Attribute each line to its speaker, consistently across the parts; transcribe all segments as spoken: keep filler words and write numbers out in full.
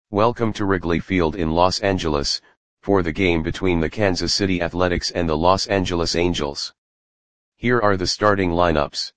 Speaker 1: Welcome to Wrigley Field in Los Angeles, for the game between the Kansas City Athletics and the Los Angeles Angels. Here are the starting lineups.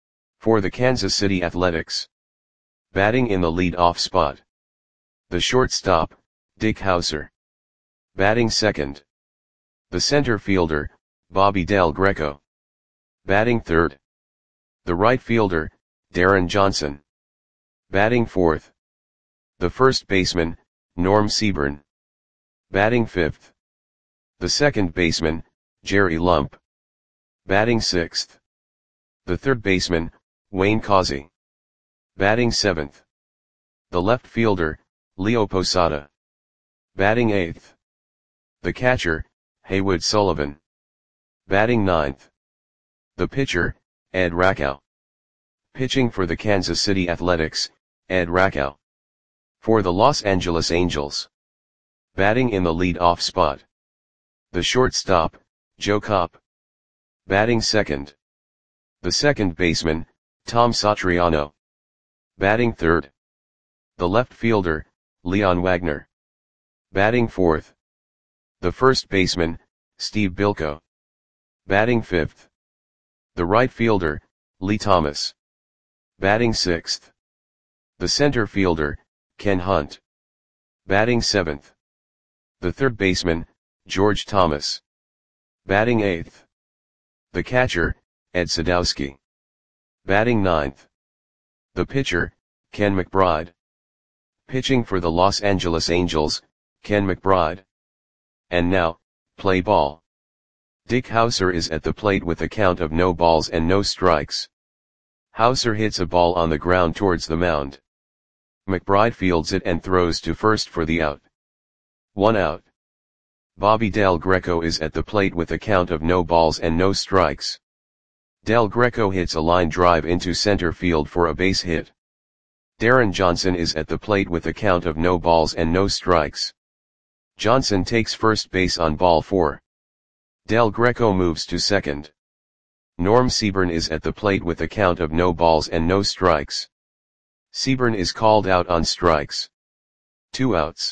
Speaker 1: For the Kansas City Athletics. Batting in the lead-off spot. The shortstop, Dick Howser. Batting second. The center fielder, Bobby Del Greco. Batting third. The right fielder, Darren Johnson. Batting fourth. The first baseman, Norm Seaburn. Batting fifth. The second baseman, Jerry Lump. Batting sixth. The third baseman, Wayne Causey. Batting seventh. The left fielder, Leo Posada. Batting eighth. The catcher, Haywood Sullivan. Batting ninth. The pitcher, Ed Rakow. Pitching for the Kansas City Athletics, Ed Rakow. For the Los Angeles Angels. Batting in the lead-off spot. The shortstop, Joe Kopp. Batting second. The second baseman, Tom Satriano. Batting third. The left fielder, Leon Wagner. Batting fourth. The first baseman, Steve Bilko. Batting fifth. The right fielder, Lee Thomas. Batting sixth. The center fielder, Ken Hunt. Batting seventh. The third baseman, George Thomas. Batting eighth. The catcher, Ed Sadowski. Batting ninth. The pitcher, Ken McBride. Pitching for the Los Angeles Angels, Ken McBride. And now, play ball. Dick Howser is at the plate with a count of no balls and no strikes. Howser hits a ball on the ground towards the mound. McBride fields it and throws to first for the out. One out. Bobby Del Greco is at the plate with a count of no balls and no strikes. Del Greco hits a line drive into center field for a base hit. Darren Johnson is at the plate with a count of no balls and no strikes. Johnson takes first base on ball four. Del Greco moves to second. Norm Seaburn is at the plate with a count of no balls and no strikes. Seaburn is called out on strikes. Two outs.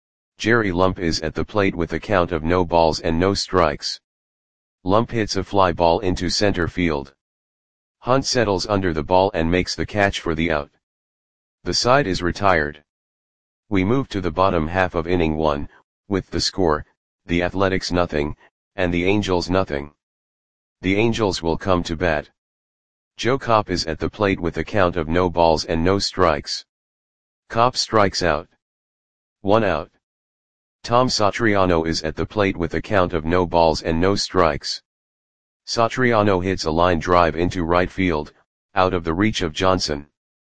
Speaker 1: Jerry Lump is at the plate with a count of no balls and no strikes. Lump hits a fly ball into center field. Hunt settles under the ball and makes the catch for the out. The side is retired. We move to the bottom half of inning one, with the score, the Athletics nothing, and the Angels nothing. The Angels will come to bat. Joe Kopp is at the plate with a count of no balls and no strikes. Kopp strikes out. One out. Tom Satriano is at the plate with a count of no balls and no strikes. Satriano hits a line drive into right field, out of the reach of Johnson.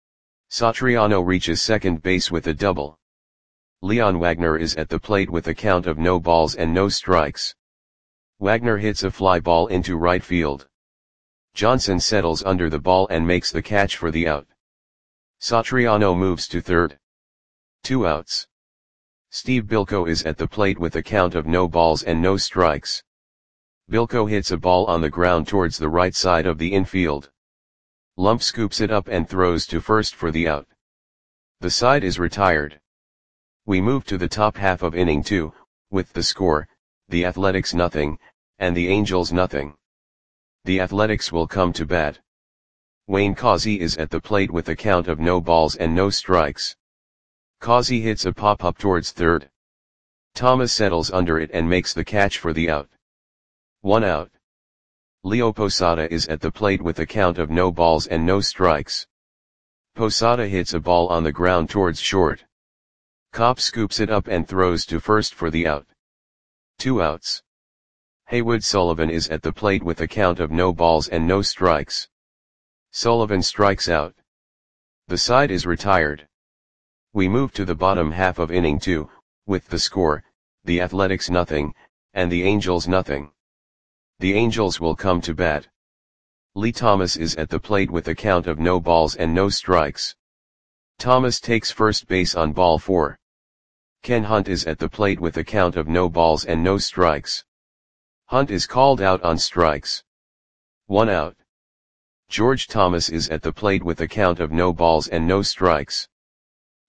Speaker 1: Satriano reaches second base with a double. Leon Wagner is at the plate with a count of no balls and no strikes. Wagner hits a fly ball into right field. Johnson settles under the ball and makes the catch for the out. Satriano moves to third. Two outs. Steve Bilko is at the plate with a count of no balls and no strikes. Bilko hits a ball on the ground towards the right side of the infield. Lump scoops it up and throws to first for the out. The side is retired. We move to the top half of inning two, with the score, the Athletics nothing, and the Angels nothing. The Athletics will come to bat. Wayne Causey is at the plate with a count of no balls and no strikes. Causey hits a pop-up towards third. Thomas settles under it and makes the catch for the out. One out. Leo Posada is at the plate with a count of no balls and no strikes. Posada hits a ball on the ground towards short. Kopp scoops it up and throws to first for the out. Two outs. Haywood Sullivan is at the plate with a count of no balls and no strikes. Sullivan strikes out. The side is retired. We move to the bottom half of inning two, with the score, the Athletics nothing, and the Angels nothing. The Angels will come to bat. Lee Thomas is at the plate with a count of no balls and no strikes. Thomas takes first base on ball four. Ken Hunt is at the plate with a count of no balls and no strikes. Hunt is called out on strikes. One out. George Thomas is at the plate with a count of no balls and no strikes.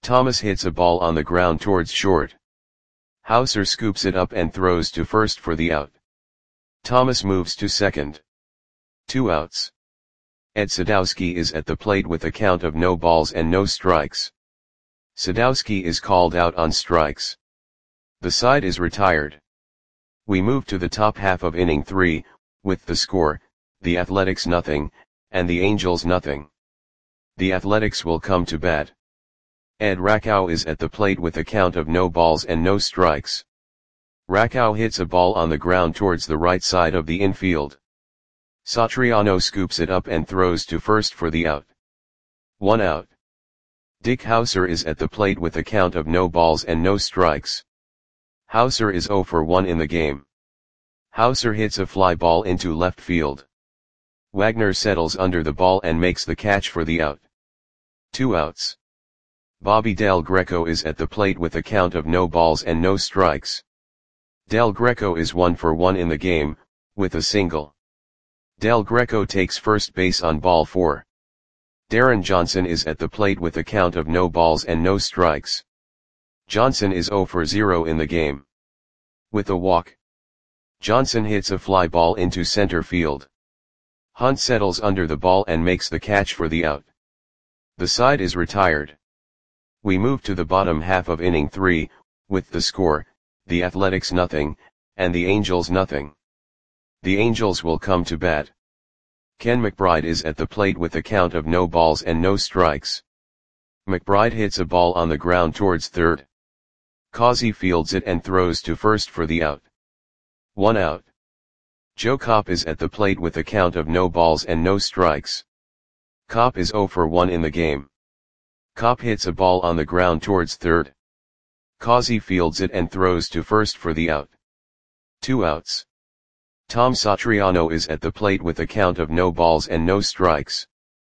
Speaker 1: Thomas hits a ball on the ground towards short. Hauser scoops it up and throws to first for the out. Thomas moves to second. Two outs. Ed Sadowski is at the plate with a count of no balls and no strikes. Sadowski is called out on strikes. The side is retired. We move to the top half of inning three, with the score, the Athletics nothing, and the Angels nothing. The Athletics will come to bat. Ed Rakow is at the plate with a count of no balls and no strikes. Rakow hits a ball on the ground towards the right side of the infield. Satriano scoops it up and throws to first for the out. One out. Dick Hauser is at the plate with a count of no balls and no strikes. Hauser is oh for one in the game. Hauser hits a fly ball into left field. Wagner settles under the ball and makes the catch for the out. Two outs. Bobby Del Greco is at the plate with a count of no balls and no strikes. Del Greco is one for one in the game, with a single. Del Greco takes first base on ball four. Darren Johnson is at the plate with a count of no balls and no strikes. Johnson is oh for zero in the game. With a walk. Johnson hits a fly ball into center field. Hunt settles under the ball and makes the catch for the out. The side is retired. We move to the bottom half of inning three, with the score, the Athletics nothing, and the Angels nothing. The Angels will come to bat. Ken McBride is at the plate with a count of no balls and no strikes. McBride hits a ball on the ground towards third. Causey fields it and throws to first for the out. One out. Joe Kopp is at the plate with a count of no balls and no strikes. Kopp is oh for one in the game. Kopp hits a ball on the ground towards third. Causey fields it and throws to first for the out. Two outs. Tom Satriano is at the plate with a count of no balls and no strikes.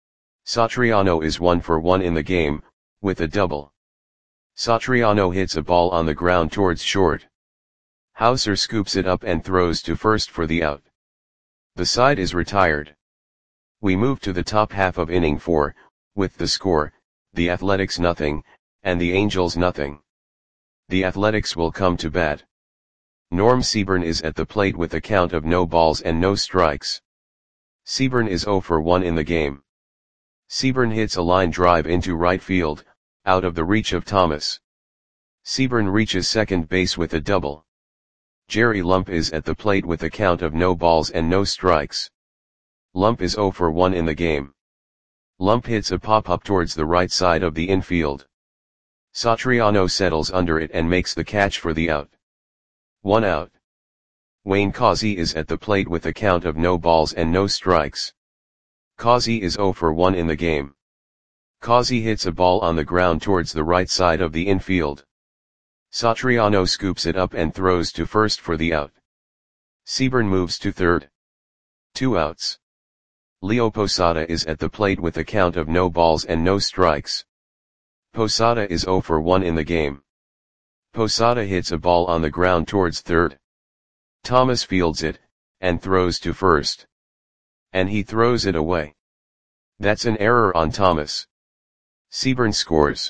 Speaker 1: Satriano is one for one in the game, with a double. Satriano hits a ball on the ground towards short. Hauser scoops it up and throws to first for the out. The side is retired. We move to the top half of inning four, with the score, the Athletics nothing, and the Angels nothing. The Athletics will come to bat. Norm Seaburn is at the plate with a count of no balls and no strikes. Seaburn is oh for one in the game. Seaburn hits a line drive into right field, out of the reach of Thomas. Seaburn reaches second base with a double. Jerry Lump is at the plate with a count of no balls and no strikes. Lump is oh for one in the game. Lump hits a pop-up towards the right side of the infield. Satriano settles under it and makes the catch for the out. One out. Wayne Causey is at the plate with a count of no balls and no strikes. Causey is oh for one in the game. Causey hits a ball on the ground towards the right side of the infield. Satriano scoops it up and throws to first for the out. Seaburn moves to third. Two outs. Leo Posada is at the plate with a count of no balls and no strikes. Posada is oh for one in the game. Posada hits a ball on the ground towards third. Thomas fields it, and throws to first. And he throws it away. That's an error on Thomas. Seaburn scores.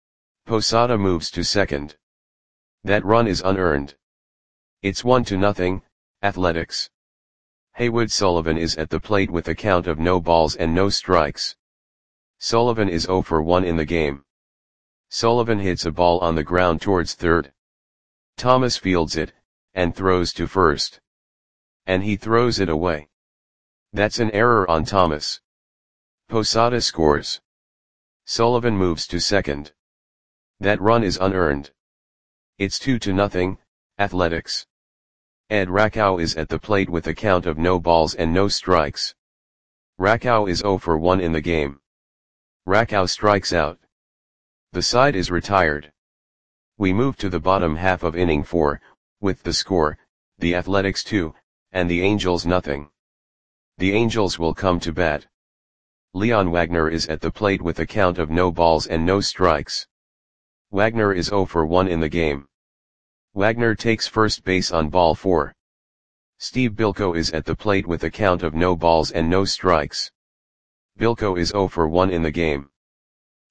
Speaker 1: Posada moves to second. That run is unearned. It's one to nothing, Athletics. Haywood Sullivan is at the plate with a count of no balls and no strikes. Sullivan is oh for one in the game. Sullivan hits a ball on the ground towards third. Thomas fields it, and throws to first. And he throws it away. That's an error on Thomas. Posada scores. Sullivan moves to second. That run is unearned. It's two to nothing, Athletics. Ed Rakow is at the plate with a count of no balls and no strikes. Rakow is oh for one in the game. Rakow strikes out. The side is retired. We move to the bottom half of inning four, with the score, the Athletics two, and the Angels nothing. The Angels will come to bat. Leon Wagner is at the plate with a count of no balls and no strikes. Wagner is oh for one in the game. Wagner takes first base on ball four. Steve Bilko is at the plate with a count of no balls and no strikes. Bilko is oh for one in the game.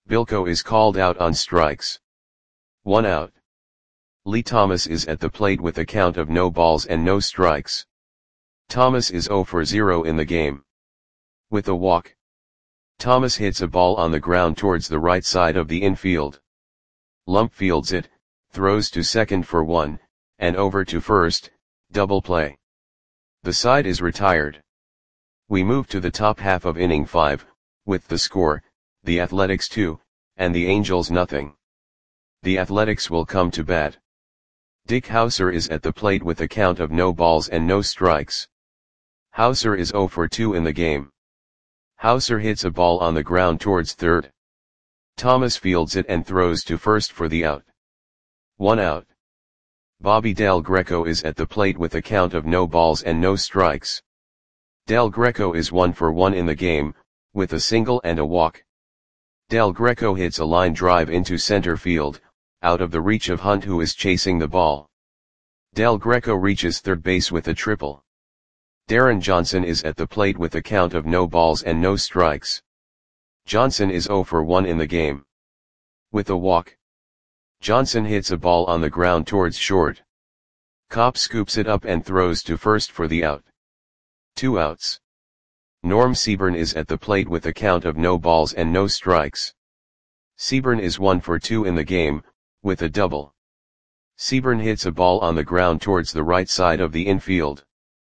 Speaker 1: Bilko is called out on strikes. One out. Lee Thomas is at the plate with a count of no balls and no strikes. Thomas is zero for zero in the game. With a walk. Thomas hits a ball on the ground towards the right side of the infield. Lump fields it, throws to second for one, and over to first, double play. The side is retired. We move to the top half of inning five, with the score, the Athletics two, and the Angels nothing. The Athletics will come to bat. Dick Hauser is at the plate with a count of no balls and no strikes. Hauser is zero for two in the game. Hauser hits a ball on the ground towards third. Thomas fields it and throws to first for the out. One out. Bobby Del Greco is at the plate with a count of no balls and no strikes. Del Greco is one for one in the game, with a single and a walk. Del Greco hits a line drive into center field, out of the reach of Hunt, who is chasing the ball. Del Greco reaches third base with a triple. Darren Johnson is at the plate with a count of no balls and no strikes. Johnson is zero for one in the game. With a walk. Johnson hits a ball on the ground towards short. Kopp scoops it up and throws to first for the out. Two outs. Norm Seaburn is at the plate with a count of no balls and no strikes. Seaburn is one for two in the game, with a double. Seaburn hits a ball on the ground towards the right side of the infield.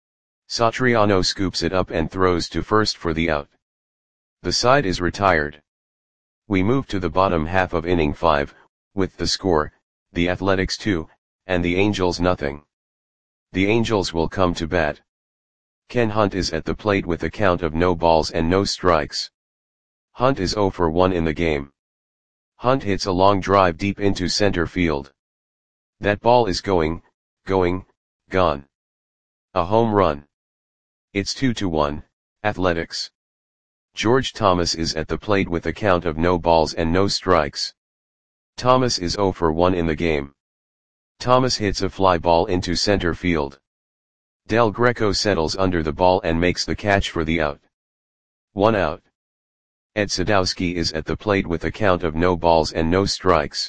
Speaker 1: Satriano scoops it up and throws to first for the out. The side is retired. We move to the bottom half of inning five, with the score, the Athletics two, and the Angels nothing. The Angels will come to bat. Ken Hunt is at the plate with a count of no balls and no strikes. Hunt is zero for one in the game. Hunt hits a long drive deep into center field. That ball is going, going, gone. A home run. It's two to one, Athletics. George Thomas is at the plate with a count of no balls and no strikes. Thomas is zero for one in the game. Thomas hits a fly ball into center field. Del Greco settles under the ball and makes the catch for the out. One out. Ed Sadowski is at the plate with a count of no balls and no strikes.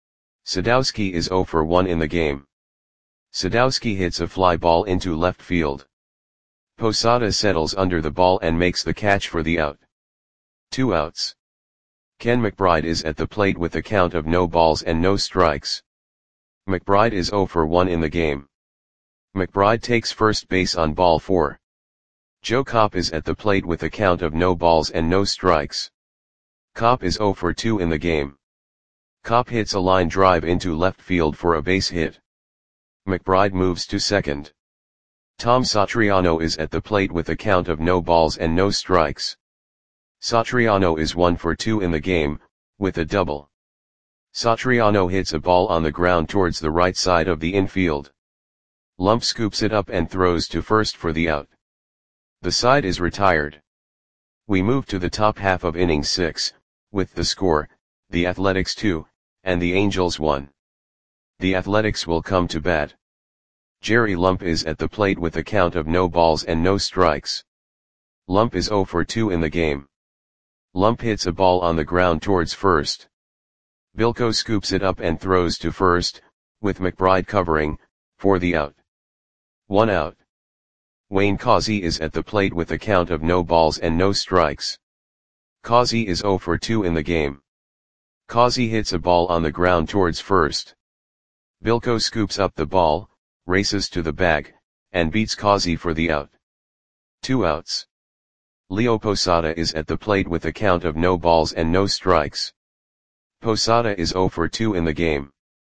Speaker 1: Sadowski is zero for one in the game. Sadowski hits a fly ball into left field. Posada settles under the ball and makes the catch for the out. Two outs. Ken McBride is at the plate with a count of no balls and no strikes. McBride is zero for one in the game. McBride takes first base on ball four. Joe Kopp is at the plate with a count of no balls and no strikes. Kopp is zero for two in the game. Kopp hits a line drive into left field for a base hit. McBride moves to second. Tom Satriano is at the plate with a count of no balls and no strikes. Satriano is one for two in the game, with a double. Satriano hits a ball on the ground towards the right side of the infield. Lump scoops it up and throws to first for the out. The side is retired. We move to the top half of inning six, with the score, the Athletics two, and the Angels one. The Athletics will come to bat. Jerry Lump is at the plate with a count of no balls and no strikes. Lump is zero for two in the game. Lump hits a ball on the ground towards first. Bilko scoops it up and throws to first, with McBride covering, for the out. One out. Wayne Causey is at the plate with a count of no balls and no strikes. Causey is zero for two in the game. Causey hits a ball on the ground towards first. Bilko scoops up the ball, races to the bag, and beats Causey for the out. Two outs. Leo Posada is at the plate with a count of no balls and no strikes. Posada is zero for two in the game.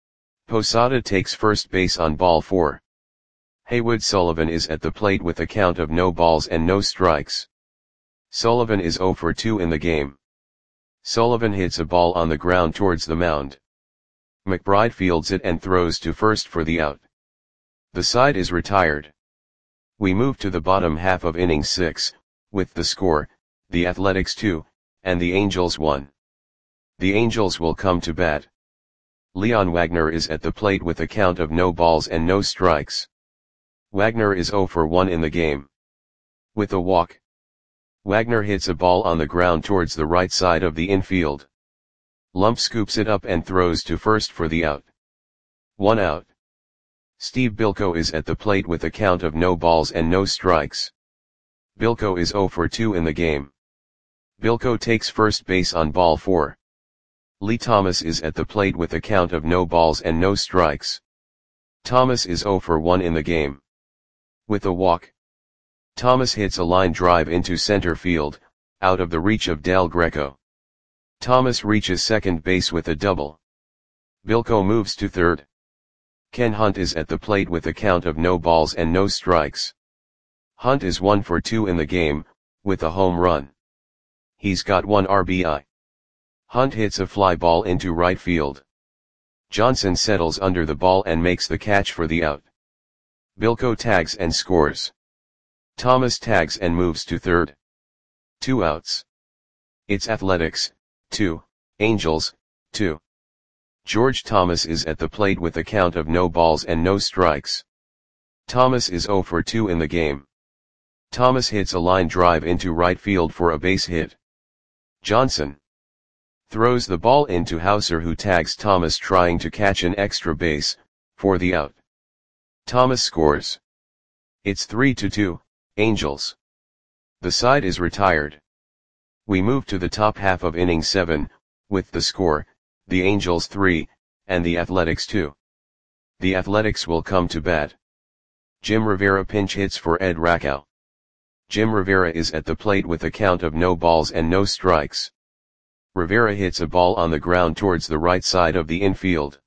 Speaker 1: Posada takes first base on ball four. Haywood Sullivan is at the plate with a count of no balls and no strikes. Sullivan is zero for two in the game. Sullivan hits a ball on the ground towards the mound. McBride fields it and throws to first for the out. The side is retired. We move to the bottom half of inning six, with the score, the Athletics two, and the Angels one. The Angels will come to bat. Leon Wagner is at the plate with a count of no balls and no strikes. Wagner is zero for one in the game. With a walk. Wagner hits a ball on the ground towards the right side of the infield. Lump scoops it up and throws to first for the out. One out. Steve Bilko is at the plate with a count of no balls and no strikes. Bilko is zero for two in the game. Bilko takes first base on ball four. Lee Thomas is at the plate with a count of no balls and no strikes. Thomas is zero for one in the game. With a walk, Thomas hits a line drive into center field, out of the reach of Del Greco. Thomas reaches second base with a double. Bilko moves to third. Ken Hunt is at the plate with a count of no balls and no strikes. Hunt is one for two in the game, with a home run. He's got one R B I. Hunt hits a fly ball into right field. Johnson settles under the ball and makes the catch for the out. Bilko tags and scores. Thomas tags and moves to third. Two outs. It's Athletics, two, Angels, two. George Thomas is at the plate with a count of no balls and no strikes. Thomas is zero for two in the game. Thomas hits a line drive into right field for a base hit. Johnson throws the ball into Hauser, who tags Thomas trying to catch an extra base, for the out. Thomas scores. It's three to two, Angels. The side is retired. We move to the top half of inning seven, with the score, the Angels three, and the Athletics two. The Athletics will come to bat. Jim Rivera pinch hits for Ed Rakow. Jim Rivera is at the plate with a count of no balls and no strikes. Rivera hits a ball on the ground towards the right side of the infield.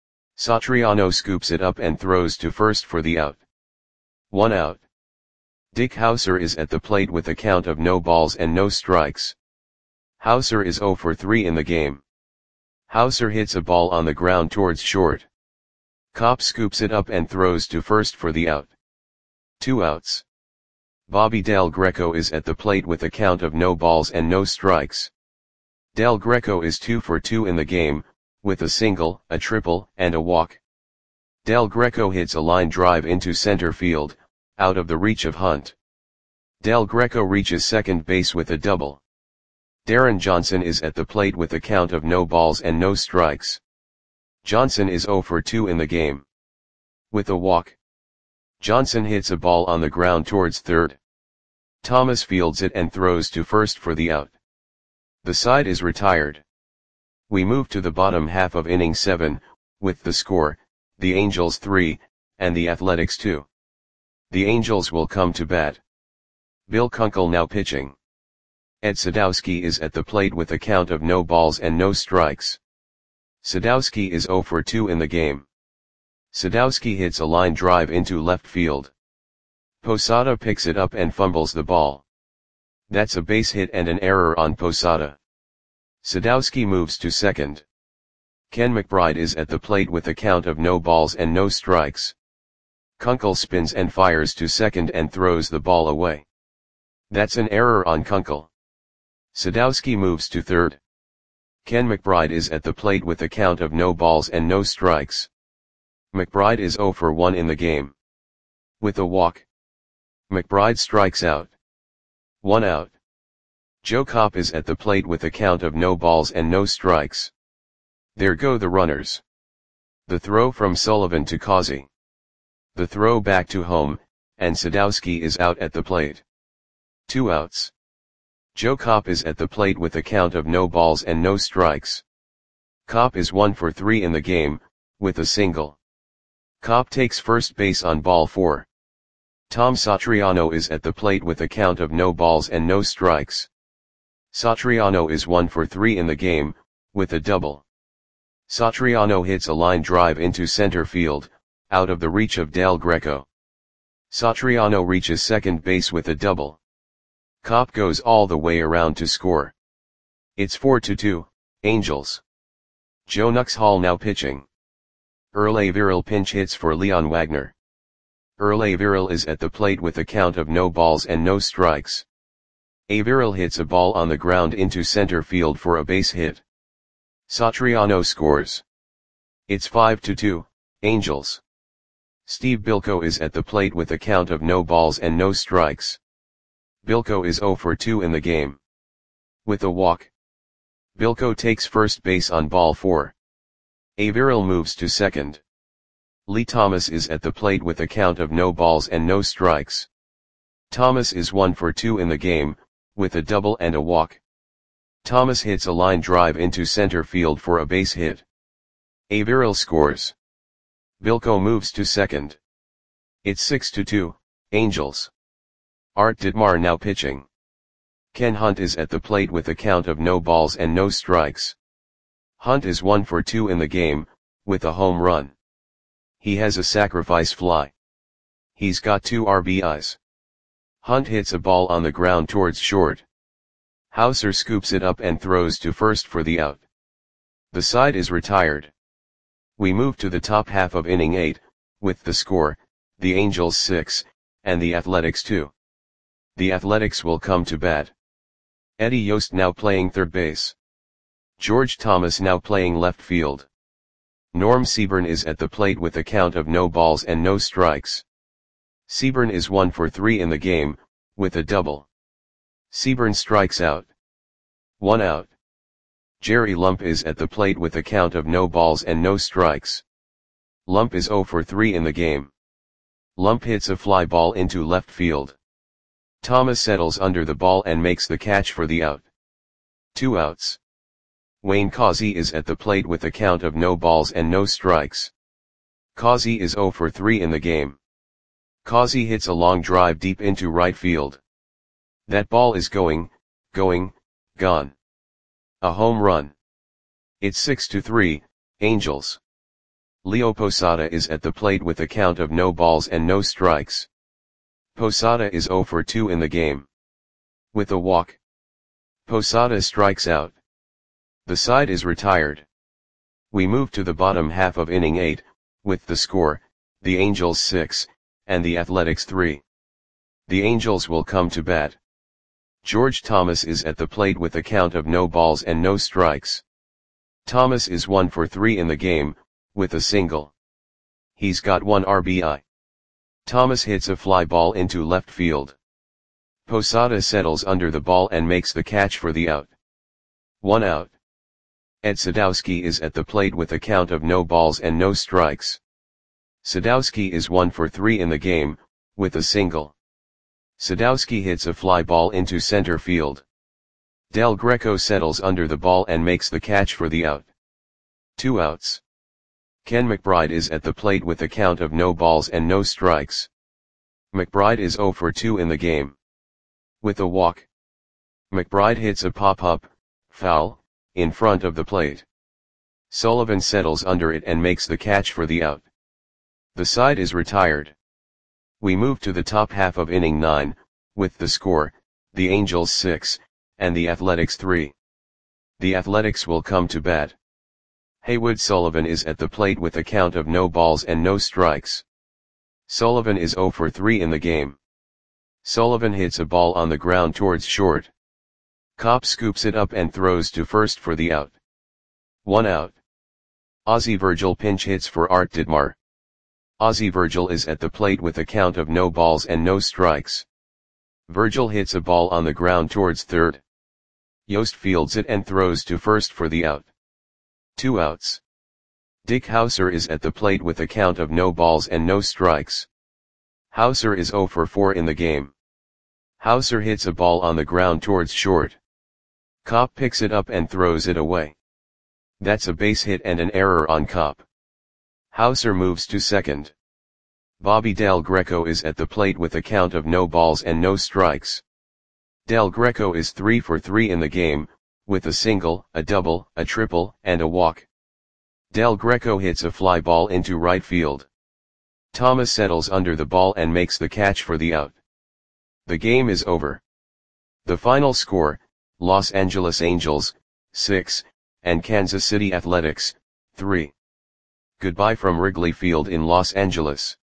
Speaker 1: Satriano scoops it up and throws to first for the out. One out. Dick Hauser is at the plate with a count of no balls and no strikes. Hauser is zero for three in the game. Hauser hits a ball on the ground towards short. Kopp scoops it up and throws to first for the out. Two outs. Bobby Del Greco is at the plate with a count of no balls and no strikes. Del Greco is two for two in the game, with a single, a triple, and a walk. Del Greco hits a line drive into center field, out of the reach of Hunt. Del Greco reaches second base with a double. Darren Johnson is at the plate with a count of no balls and no strikes. Johnson is zero for two in the game. With a walk, Johnson hits a ball on the ground towards third. Thomas fields it and throws to first for the out. The side is retired. We move to the bottom half of inning seven, with the score, the Angels three, and the Athletics two. The Angels will come to bat. Bill Kunkel now pitching. Ed Sadowski is at the plate with a count of no balls and no strikes. Sadowski is zero for two in the game. Sadowski hits a line drive into left field. Posada picks it up and fumbles the ball. That's a base hit and an error on Posada. Sadowski moves to second. Ken McBride is at the plate with a count of no balls and no strikes. Kunkel spins and fires to second and throws the ball away. That's an error on Kunkel. Sadowski moves to third. Ken McBride is at the plate with a count of no balls and no strikes. McBride is zero for one in the game. With a walk, McBride strikes out. One out. Joe Kopp is at the plate with a count of no balls and no strikes. There go the runners. The throw from Sullivan to Causey. The throw back to home, and Sadowski is out at the plate. Two outs. Joe Kopp is at the plate with a count of no balls and no strikes. Kopp is one for three in the game, with a single. Kopp takes first base on ball four. Tom Satriano is at the plate with a count of no balls and no strikes. Satriano is one for three in the game, with a double. Satriano hits a line drive into center field, out of the reach of Del Greco. Satriano reaches second base with a double. Kopp goes all the way around to score. It's four to two, Angels. Joe Nuxhall now pitching. Earl Averill pinch hits for Leon Wagner. Earl Averill is at the plate with a count of no balls and no strikes. Averill hits a ball on the ground into center field for a base hit. Satriano scores. It's five to two, Angels. Steve Bilko is at the plate with a count of no balls and no strikes. Bilko is zero for two in the game. With a walk, Bilko takes first base on ball four. Averill moves to second. Lee Thomas is at the plate with a count of no balls and no strikes. Thomas is one for two in the game, with a double and a walk. Thomas hits a line drive into center field for a base hit. Averill scores. Bilko moves to second. It's six to two, Angels. Art Ditmar now pitching. Ken Hunt is at the plate with a count of no balls and no strikes. Hunt is one for two in the game, with a home run. He has a sacrifice fly. He's got two R B Is. Hunt hits a ball on the ground towards short. Hauser scoops it up and throws to first for the out. The side is retired. We move to the top half of inning eight, with the score, the Angels six, and the Athletics two. The Athletics will come to bat. Eddie Yost now playing third base. George Thomas now playing left field. Norm Seaburn is at the plate with a count of no balls and no strikes. Seaburn is one for three in the game, with a double. Seaburn strikes out. One out. Jerry Lump is at the plate with a count of no balls and no strikes. Lump is zero for three in the game. Lump hits a fly ball into left field. Thomas settles under the ball and makes the catch for the out. Two outs. Wayne Causey is at the plate with a count of no balls and no strikes. Causey is zero for three in the game. Causey hits a long drive deep into right field. That ball is going, going, gone. A home run. It's six to three, Angels. Leo Posada is at the plate with a count of no balls and no strikes. Posada is zero for two in the game. With a walk. Posada strikes out. The side is retired. We move to the bottom half of inning eight, with the score, the Angels six, and the Athletics three. The Angels will come to bat. George Thomas is at the plate with a count of no balls and no strikes. Thomas is one for three in the game, with a single. He's got one R B I. Thomas hits a fly ball into left field. Posada settles under the ball and makes the catch for the out. One out. Ed Sadowski is at the plate with a count of no balls and no strikes. Sadowski is one for three in the game, with a single. Sadowski hits a fly ball into center field. Del Greco settles under the ball and makes the catch for the out. Two outs. Ken McBride is at the plate with a count of no balls and no strikes. McBride is zero for two in the game. With a walk. McBride hits a pop-up, foul, in front of the plate. Sullivan settles under it and makes the catch for the out. The side is retired. We move to the top half of inning nine, with the score, the Angels six, and the Athletics three. The Athletics will come to bat. Haywood Sullivan is at the plate with a count of no balls and no strikes. Sullivan is zero for three in the game. Sullivan hits a ball on the ground towards short. Kopp scoops it up and throws to first for the out. One out. Ozzie Virgil pinch hits for Art Ditmar. Ozzie Virgil is at the plate with a count of no balls and no strikes. Virgil hits a ball on the ground towards third. Yost fields it and throws to first for the out. Two outs. Dick Hauser is at the plate with a count of no balls and no strikes. Hauser is zero for four in the game. Hauser hits a ball on the ground towards short. Kopp picks it up and throws it away. That's a base hit and an error on Kopp. Hauser moves to second. Bobby Del Greco is at the plate with a count of no balls and no strikes. Del Greco is three for three in the game, with a single, a double, a triple, and a walk. Del Greco hits a fly ball into right field. Thomas settles under the ball and makes the catch for the out. The game is over. The final score, Los Angeles Angels, six, and Kansas City Athletics, three. Goodbye from Wrigley Field in Los Angeles.